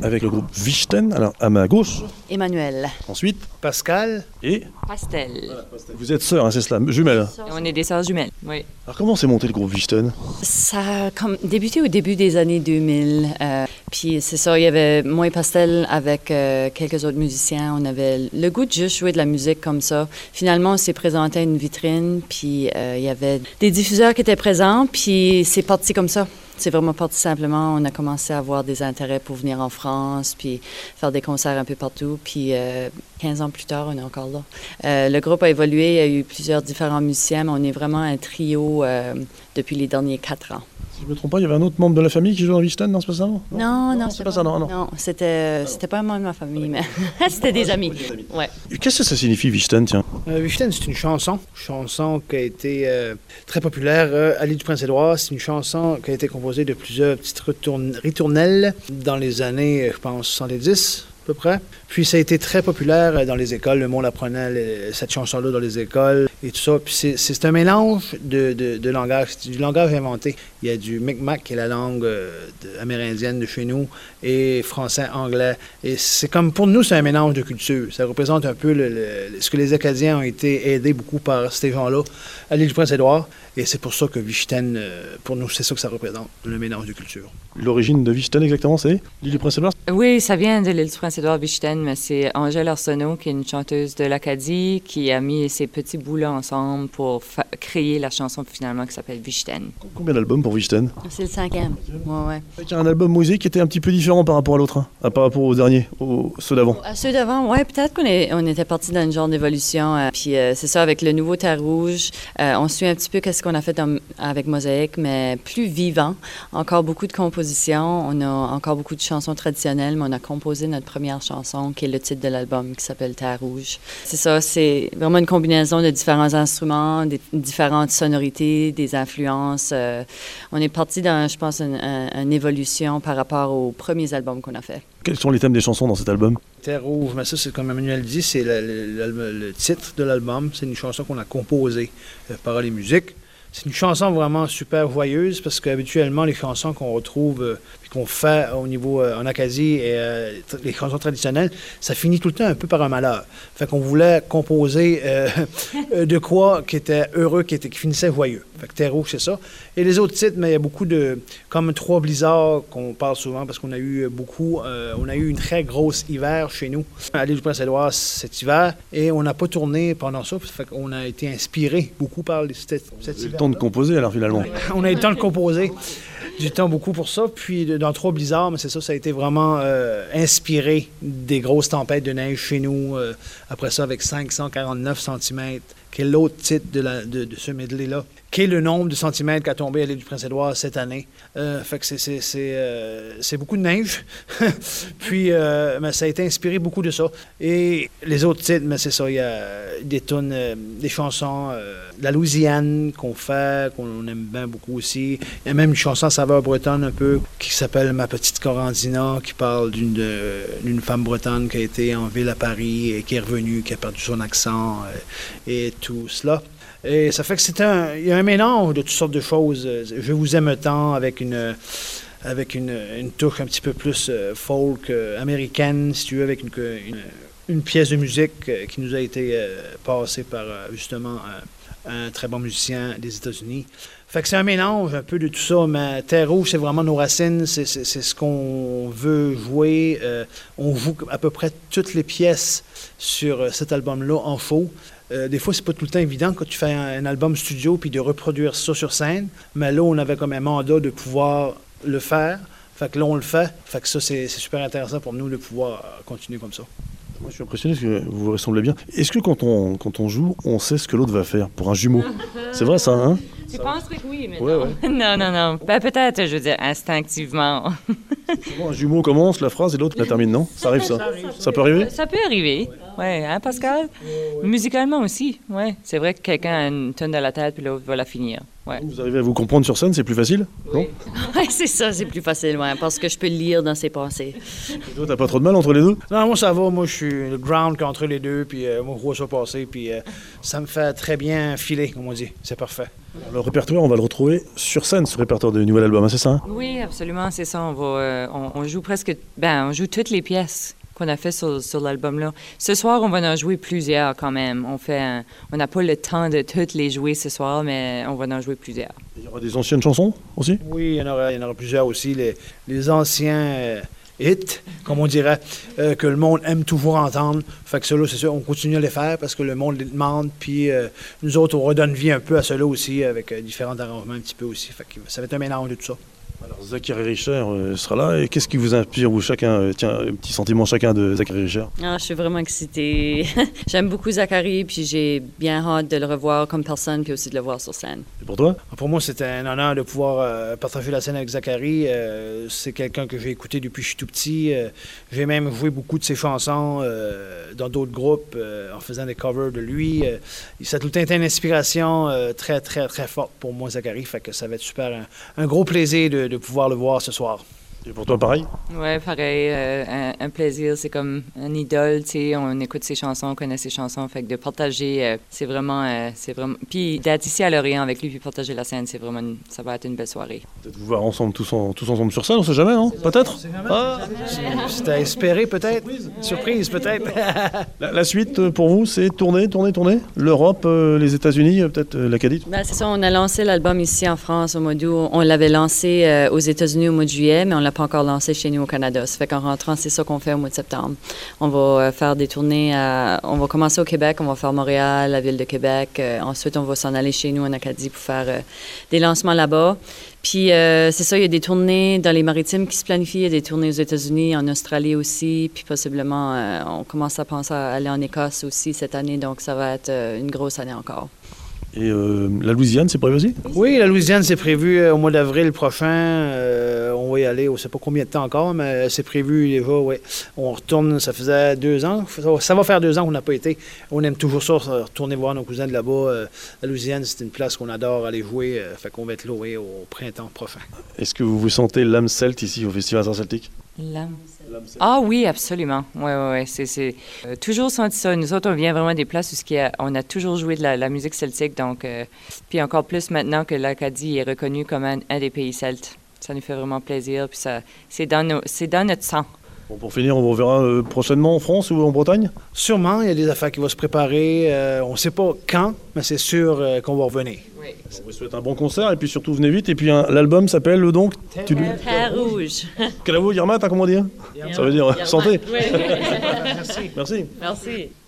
avec le groupe Wichten. Alors, à ma gauche, Emmanuel. ensuite, Pascal. et Pastel. vous êtes sœurs, hein, c'est cela, jumelles. On est des sœurs jumelles, oui. Alors, comment s'est monté le groupe Wichten? Ça a comme débuté au début des années 2000. Puis c'est ça, il y avait moi et Pastel avec quelques autres musiciens. On avait le goût de juste jouer de la musique comme ça. Finalement, on s'est présenté à une vitrine, puis il y avait des diffuseurs qui étaient présents, puis c'est parti comme ça. C'est vraiment parti simplement. On a commencé à avoir des intérêts pour venir en France, puis faire des concerts un peu partout. Puis 15 ans plus tard, on est encore là. Le groupe a évolué, il y a eu plusieurs différents musiciens, mais on est vraiment un trio depuis les derniers 4 ans. Si je ne me trompe pas, il y avait un autre membre de la famille qui jouait dans Wichten, non, c'est pas ça? Non, c'est pas ça, non. Non, c'était pas un membre de ma famille, mais c'était des amis. Ouais. Qu'est-ce que ça signifie Wichten, tiens? Wichten, c'est une chanson qui a été très populaire à l'île du Prince-Édouard. C'est une chanson qui a été composée de plusieurs petites ritournelles dans les années, je pense, 70 à peu près. Puis ça a été très populaire dans les écoles. Le monde apprenait cette chanson-là dans les écoles et tout ça. Puis c'est un mélange de langages. C'est du langage inventé. Il y a du Mi'kmaq, qui est la langue amérindienne de chez nous, et français, anglais. Et c'est comme, pour nous, c'est un mélange de cultures. Ça représente un peu ce que les Acadiens ont été aidés beaucoup par ces gens-là à l'île du Prince-Édouard. Et c'est pour ça que Wichten, pour nous, c'est ça que ça représente, le mélange de cultures. L'origine de Wichten, exactement, c'est l'île du Prince-Édouard? Oui, ça vient de l'île du Prince-Édouard, Wichten, mais c'est Angèle Arsenault, qui est une chanteuse de l'Acadie, qui a mis ces petits bouts-là ensemble pour créer la chanson finalement qui s'appelle Wichten. Combien d'albums pour Wichten? C'est le 5e. Ouais. Avec un album musique qui était un petit peu différent par rapport à l'autre, hein, par rapport aux derniers, ceux d'avant. À ceux d'avant, ouais, peut-être qu'on était parti dans une genre d'évolution. Puis c'est ça, avec le nouveau Terre Rouge, on suit un petit peu qu'est-ce qu'on a fait avec Mosaïque, mais plus vivant. Encore beaucoup de compositions. On a encore beaucoup de chansons traditionnelles, mais on a composé notre première chanson, qui est le titre de l'album, qui s'appelle Terre Rouge. C'est ça, c'est vraiment une combinaison de différents instruments, des différentes sonorités, des influences. On est parti dans, je pense, une évolution par rapport aux premiers albums qu'on a fait. Quels sont les thèmes des chansons dans cet album? Terre Rouge, mais ça, c'est comme Emmanuel dit, c'est le titre de l'album. C'est une chanson qu'on a composée, paroles et musique. C'est une chanson vraiment super joyeuse parce qu'habituellement, les chansons qu'on retrouve et qu'on fait au niveau en Acadie et les chansons traditionnelles, ça finit tout le temps un peu par un malheur. Fait qu'on voulait composer de quoi qui était heureux, qui finissait joyeux. Fait que Terre Rouge, c'est ça. Et les autres titres, mais il y a beaucoup de... Comme Trois blizzards qu'on parle souvent parce qu'on a eu beaucoup... on a eu une très grosse hiver chez nous à l'île du Prince-Édouard cet hiver et on n'a pas tourné pendant ça. Fait qu'on a été inspiré beaucoup par cet hiver. De composer alors finalement. On a eu le temps de composer, du temps beaucoup pour ça. Puis dans Trois blizzards, mais c'est ça, ça a été vraiment inspiré des grosses tempêtes de neige chez nous. Après ça, avec 549 cm, qui est l'autre titre de ce medley-là, qui est le nombre de centimètres qu'a tombé à l'île du Prince-Édouard cette année. Fait que c'est beaucoup de neige. Puis, mais ça a été inspiré beaucoup de ça. Et les autres titres, mais c'est ça, il y a des tunes, des chansons de la Louisiane qu'on fait, qu'on aime bien beaucoup aussi. Il y a même une chanson à saveur bretonne un peu, qui s'appelle Ma petite Corandina, qui parle d'une femme bretonne qui a été en ville à Paris et qui est revenue, qui a perdu son accent et tout cela. Et ça fait que il y a un mélange de toutes sortes de choses. Je vous aime tant avec une touche un petit peu plus folk américaine, si tu veux, avec une pièce de musique qui nous a été passée par justement un très bon musicien des États-Unis. Fait que c'est un mélange un peu de tout ça, mais Terre Rouge, c'est vraiment nos racines, c'est ce qu'on veut jouer. On joue à peu près toutes les pièces sur cet album-là en show. Des fois, c'est pas tout le temps évident quand tu fais un album studio puis de reproduire ça sur scène, mais là, on avait comme un mandat de pouvoir le faire. Fait que là, on le fait. Fait que ça, c'est super intéressant pour nous de pouvoir continuer comme ça. Moi, je suis impressionné parce que vous vous ressemblez bien. Est-ce que quand on joue, on sait ce que l'autre va faire pour un jumeau? C'est vrai ça, hein? Tu penserais que oui, mais ouais, non. Ouais. Non. Ben, peut-être, je veux dire, instinctivement. Souvent, un jumeau commence la phrase et l'autre la termine, non? Ça arrive, ça? Ça peut arriver? Ça peut arriver. Ouais, hein, Pascal? Musicalement aussi, ouais. C'est vrai que quelqu'un a une tonne dans la tête puis l'autre va la finir. Ouais. Vous arrivez à vous comprendre sur scène, c'est plus facile? Non? Oui, c'est ça, c'est plus facile, ouais, parce que je peux lire dans ses pensées. Et toi, t'as pas trop de mal entre les deux? Non, moi, ça va. Moi, je suis le ground entre les deux, puis moi, je vois ça passer, puis ça me fait très bien filer, comme on dit. C'est parfait. Le répertoire, on va le retrouver sur scène, ce répertoire du nouvel album, hein, c'est ça? Hein? Oui, absolument, c'est ça. On joue presque, on joue toutes les pièces qu'on a fait sur l'album-là. Ce soir, on va en jouer plusieurs quand même. On n'a pas le temps de toutes les jouer ce soir, mais on va en jouer plusieurs. Il y aura des anciennes chansons aussi? Oui, il y en aura plusieurs aussi. Les anciens hits, comme on dirait, que le monde aime toujours entendre. Fait que ceux-là, c'est sûr, on continue à les faire parce que le monde les demande. Puis nous autres, on redonne vie un peu à ceux-là aussi, avec différents arrangements un petit peu aussi. Fait que ça va être un mélange de tout ça. Alors, Zachary Richer sera là. Et qu'est-ce qui vous inspire, vous, chacun? Tiens, un petit sentiment chacun de Zachary Richer. Ah, je suis vraiment excitée. J'aime beaucoup Zachary, puis j'ai bien hâte de le revoir comme personne, puis aussi de le voir sur scène. Et pour toi? Pour moi, c'était un honneur de pouvoir partager la scène avec Zachary. C'est quelqu'un que j'ai écouté depuis que je suis tout petit. J'ai même joué beaucoup de ses chansons dans d'autres groupes en faisant des covers de lui. Ça a tout le temps été une inspiration très, très, très forte pour moi, Zachary. Fait que ça va être super, un gros plaisir de pouvoir le voir ce soir. Et pour toi, pareil? Oui, pareil. Un plaisir, c'est comme un idole, tu sais. On écoute ses chansons, on connaît ses chansons. Fait que de partager, c'est vraiment... Puis d'être ici à Lorient avec lui, puis partager la scène, ça va être une belle soirée. Peut-être vous voir ensemble, tous ensemble sur scène, on sait jamais, non? Peut-être? C'est à espérer, peut-être. Surprise, peut-être. La suite, pour vous, c'est tourner. L'Europe, les États-Unis, peut-être l'Acadie? Ben, c'est ça, on a lancé l'album ici en France au mois d'août. On l'avait lancé aux États-Unis au mois de juillet, mais on l'a pas encore lancé chez nous au Canada. Ça fait qu'en rentrant, c'est ça qu'on fait au mois de septembre. On va faire des tournées. On va commencer au Québec, on va faire Montréal, la ville de Québec. Ensuite, on va s'en aller chez nous en Acadie pour faire des lancements là-bas. Puis c'est ça, il y a des tournées dans les Maritimes qui se planifient, il y a des tournées aux États-Unis, en Australie aussi, puis possiblement, on commence à penser à aller en Écosse aussi cette année, donc ça va être une grosse année encore. Et la Louisiane, c'est prévu aussi? Oui, la Louisiane, c'est prévu au mois d'avril prochain. On va y aller, on ne sait pas combien de temps encore, mais c'est prévu déjà, oui. On retourne, ça faisait 2 ans. Ça va faire 2 ans qu'on n'a pas été. On aime toujours ça, retourner voir nos cousins de là-bas. La Louisiane, c'est une place qu'on adore aller jouer. Fait qu'on va être là, oui, au printemps prochain. Est-ce que vous vous sentez l'âme celte ici au Festival Interceltique? L'âme. Ah oui, absolument. Oui. C'est toujours senti ça. Nous autres, on vient vraiment des places où on a toujours joué de la musique celtique. Donc, puis encore plus maintenant que l'Acadie est reconnue comme un des pays celtes. Ça nous fait vraiment plaisir. Puis c'est dans notre sang. Bon, pour finir, on vous reverra prochainement en France ou en Bretagne? Sûrement, il y a des affaires qui vont se préparer. On ne sait pas quand, mais c'est sûr qu'on va revenir. Oui. On vous souhaite un bon concert et puis surtout venez vite. Et puis l'album s'appelle donc Terre rouge. Calavo Yermat, hein, comment dire? Ça veut dire santé. Oui. Merci. Merci. Merci.